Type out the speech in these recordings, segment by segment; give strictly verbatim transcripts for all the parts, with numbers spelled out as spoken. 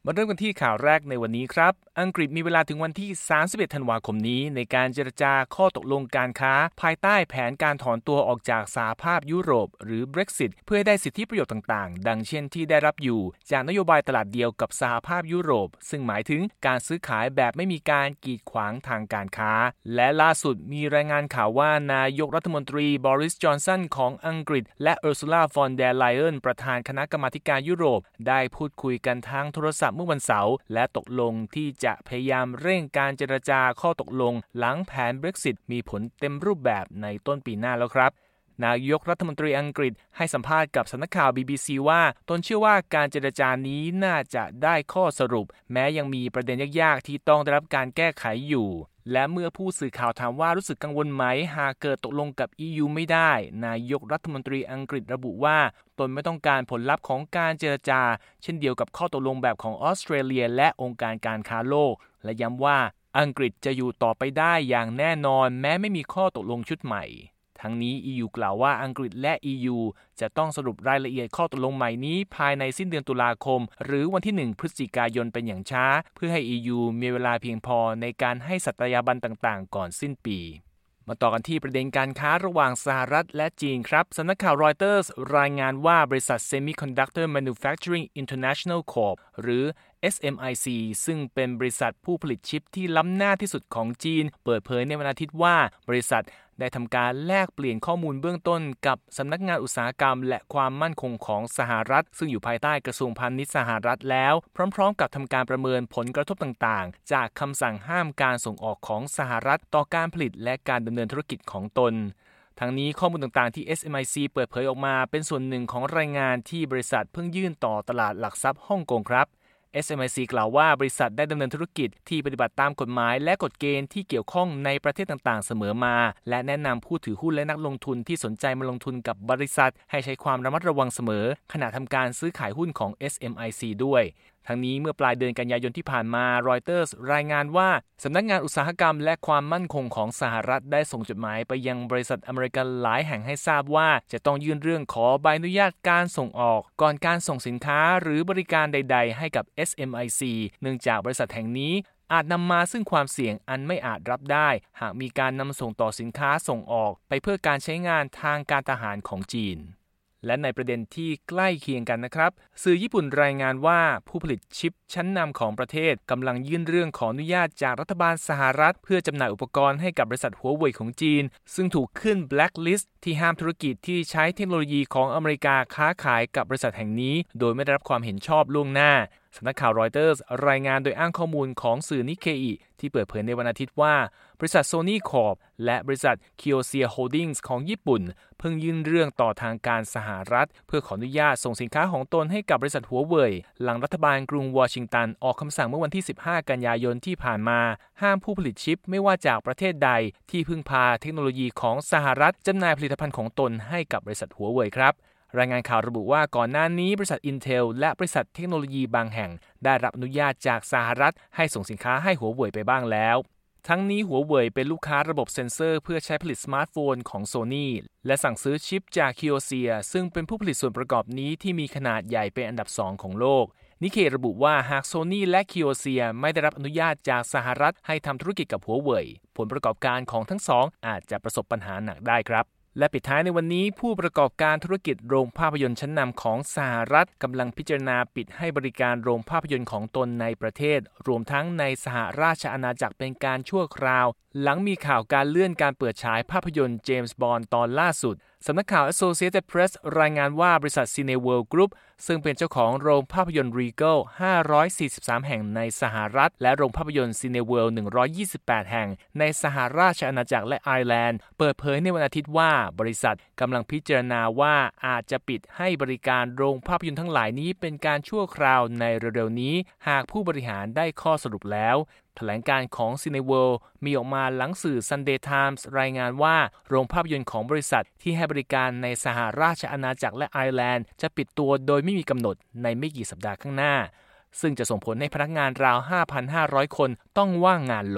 มาเริ่มกันที่ข่าวแรกในวันนี้ครับอังกฤษมีเวลาถึงวันที่สามสิบเอ็ดธันวาคมนี้ในการเจรจาข้อตกลงการค้าภายใต้แผนการถอนตัวออกจากสหภาพยุโรปหรือ Brexit เพื่อให้ได้สิทธิประโยชน์ต่างๆดังเช่นที่ได้รับอยู่จากนโยบายตลาดเดียวกับสหภาพยุโรปซึ่งหมายถึงการซื้อขายแบบไม่มีการกีดขวางทางการค้าและล่าสุดมีรายงานข่าวว่านายกรัฐมนตรีบอริสจอนสันของอังกฤษและเออร์ซูลาฟอนเดอร์ไลเอนประธานคณะกรรมาธิการยุโรปได้พูดคุยกันทางโทรศัพท์เมื่อวันเสาร์และตกลงที่จะพยายามเร่งการเจรจาข้อตกลงหลังแผน Brexit มีผลเต็มรูปแบบในต้นปีหน้าแล้วครับนายกรัฐมนตรีอังกฤษให้สัมภาษณ์กับสำนักข่าว บี บี ซี ว่าตนเชื่อว่าการเจรจานี้น่าจะได้ข้อสรุปแม้ยังมีประเด็นยากๆที่ต้องได้รับการแก้ไขอยู่และเมื่อผู้สื่อข่าวถามว่ารู้สึกกังวลไหมหากเกิดตกลงกับ อี ยู ไม่ได้นายกรัฐมนตรีอังกฤษระบุว่าตนไม่ต้องการผลลัพธ์ของการเจรจาเช่นเดียวกับข้อตกลงแบบของออสเตรเลียและองค์การการค้าโลกและย้ำว่าอังกฤษจะอยู่ต่อไปได้อย่างแน่นอนแม้ไม่มีข้อตกลงชุดใหม่ทั้งนี้ อี ยู กล่าวว่าอังกฤษและ อี ยู จะต้องสรุปรายละเอียดข้อตกลงใหม่นี้ภายในสิ้นเดือนตุลาคมหรือวันที่หนึ่งพฤศจิกายนเป็นอย่างช้าเพื่อให้ อี ยู มีเวลาเพียงพอในการให้สัตยาบันต่างๆก่อนสิ้นปีมาต่อกันที่ประเด็นการค้าระหว่างสหรัฐและจีนครับสำนักข่าว Reuters รายงานว่าบริษัท Semiconductor Manufacturing International Corp หรือ เอส เอ็ม ไอ ซี ซึ่งเป็นบริษัทผู้ผลิตชิปที่ล้ำหน้าที่สุดของจีนเปิดเผยในวันอาทิตย์ว่าบริษัทได้ทำการแลกเปลี่ยนข้อมูลเบื้องต้นกับสำนักงานอุตสาหกรรมและความมั่นคงของสหรัฐซึ่งอยู่ภายใต้กระทรวงพาณิชย์สหรัฐแล้วพร้อมๆกับทำการประเมินผลกระทบต่างๆจากคำสั่งห้ามการส่งออกของสหรัฐต่อการผลิตและการดำเนินธุรกิจของตนทั้งนี้ข้อมูลต่างๆที่ เอส เอ็ม ไอ ซี เปิดเผยออกมาเป็นส่วนหนึ่งของรายงานที่บริษัทเพิ่งยื่นต่อตลาดหลักทรัพย์ฮ่องกงครับเอส เอ็ม ไอ ซี กล่าวว่าบริษัทได้ดำเนินธุรกิจที่ปฏิบัติตามกฎหมายและกฎเกณฑ์ที่เกี่ยวข้องในประเทศต่างๆเสมอมาและแนะนำผู้ถือหุ้นและนักลงทุนที่สนใจมาลงทุนกับบริษัทให้ใช้ความระมัดระวังเสมอขณะทำการซื้อขายหุ้นของ เอส เอ็ม ไอ ซี ด้วยทั้งนี้เมื่อปลายเดือนกันยายนที่ผ่านมา Reuters รายงานว่าสำนักงานอุตสาหกรรมและความมั่นคงของสหรัฐได้ส่งจดหมายไปยังบริษัทอเมริกันหลายแห่งให้ทราบว่าจะต้องยื่นเรื่องขอใบอนุญาตการส่งออกก่อนการส่งสินค้าหรือบริการใดๆให้กับ เอส เอ็ม ไอ ซี เนื่องจากบริษัทแห่งนี้อาจนำมาซึ่งความเสี่ยงอันไม่อาจรับได้หากมีการนำส่งต่อสินค้าส่งออกไปเพื่อการใช้งานทางการทหารของจีนและในประเด็นที่ใกล้เคียงกันนะครับสื่อญี่ปุ่นรายงานว่าผู้ผลิตชิปชั้นนำของประเทศกำลังยื่นเรื่องขออนุญาตจากรัฐบาลสหรัฐเพื่อจำหน่ายอุปกรณ์ให้กับบริษัทหัวเว่ยของจีนซึ่งถูกขึ้น blacklist ที่ห้ามธุรกิจที่ใช้เทคโนโลยีของอเมริกาค้าขายกับบริษัทแห่งนี้โดยไม่ได้รับความเห็นชอบล่วงหน้าสำนักข่าว Reuters รายงานโดยอ้างข้อมูลของสื่อนิเคอิที่เปิดเผยในวันอาทิตย์ว่าบริษัท Sony Corp และบริษัท Kioxia Holdings ของญี่ปุ่นเพิ่งยื่นเรื่องต่อทางการสหรัฐเพื่อขออนุญาตส่งสินค้าของตนให้กับบริษัทหัวเว่ยหลังรัฐบาลกรุงวอชิงตันออกคำสั่งเมื่อวันที่สิบห้ากันยายนที่ผ่านมาห้ามผู้ผลิตชิปไม่ว่าจากประเทศใดที่พึ่งพาเทคโนโลยีของสหรัฐจำหน่ายผลิตภัณฑ์ของตนให้กับบริษัทหัวเว่ยครับรายงานข่าวระบุว่าก่อนหน้านี้บริษัท Intel และบริษัทเทคโนโลยีบางแห่งได้รับอนุญาตจากสหรัฐให้ส่งสินค้าให้หัวเว่ยไปบ้างแล้วทั้งนี้หัวเว่ยเป็นลูกค้าระบบเซ็นเซอร์เพื่อใช้ผลิตสมาร์ทโฟนของ Sony และสั่งซื้อชิปจาก Kioxia ซึ่งเป็นผู้ผลิตส่วนประกอบนี้ที่มีขนาดใหญ่เป็นอันดับสองของโลกนิเคระบุว่าหาก Sony และ Kioxia ไม่ได้รับอนุญาตจากสหรัฐให้ทำธุรกิจกับหัวเว่ยผลประกอบการของทั้งสองอาจจะประสบปัญหาหนักได้ครับและปิดท้ายในวันนี้ผู้ประกอบการธุรกิจโรงภาพยนตร์ชั้นนำของสหรัฐกำลังพิจารณาปิดให้บริการโรงภาพยนตร์ของตนในประเทศรวมทั้งในสหราชอาณาจักรเป็นการชั่วคราวหลังมีข่าวการเลื่อนการเปิดฉายภาพยนตร์เจมส์บอนด์ตอนล่าสุดสำนักข่าว Associated Press รายงานว่าบริษัท Cineworld Group ซึ่งเป็นเจ้าของโรงภาพยนตร์ Regal ห้าร้อยสี่สิบสามแห่งในสหรัฐและโรงภาพยนตร์ Cineworld หนึ่งร้อยยี่สิบแปดแห่งในสหราชอาณาจักรและไอร์แลนด์เปิดเผยในวันอาทิตย์ว่าบริษัทกำลังพิจารณาว่าอาจจะปิดให้บริการโรงภาพยนตร์ทั้งหลายนี้เป็นการชั่วคราวในเร็วๆนี้หากผู้บริหารได้ข้อสรุปแล้วแถลงการของ Cineworld มีออกมาหลังสื่อ Sunday Times รายงานว่าโรงภาพยนตร์ของบริษัทที่ให้บริการในสหราชอาณาจักรและไอร์แลนด์จะปิดตัวโดยไม่มีกำหนดในไม่กี่สัปดาห์ข้างหน้าซึ่งจะส่งผลให้พนักงานราว ห้าพันห้าร้อย คนต้องว่างงานลง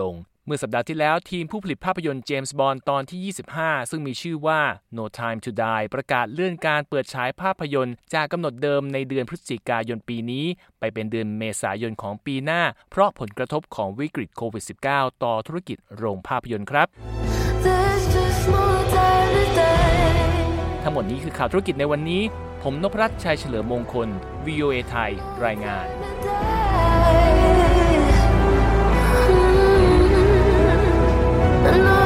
เมื่อสัปดาห์ที่แล้วทีมผู้ผลิตภาพยนตร์เจมส์บอนด์ตอนที่ยี่สิบห้าซึ่งมีชื่อว่า No Time to Die ประกาศเลื่อนการเปิดฉายภาพยนตร์จากกำหนดเดิมในเดือนพฤศจิกายนปีนี้ไปเป็นเดือนเมษายนของปีหน้าเพราะผลกระทบของวิกฤตโควิด สิบเก้า ต่อธุรกิจโรงภาพยนตร์ครับทั้งหมดนี้คือข่าวธุรกิจในวันนี้ผมนพรัตน์ชัยเฉลิมมงคล วี โอ เอ ไทยรายงาน I know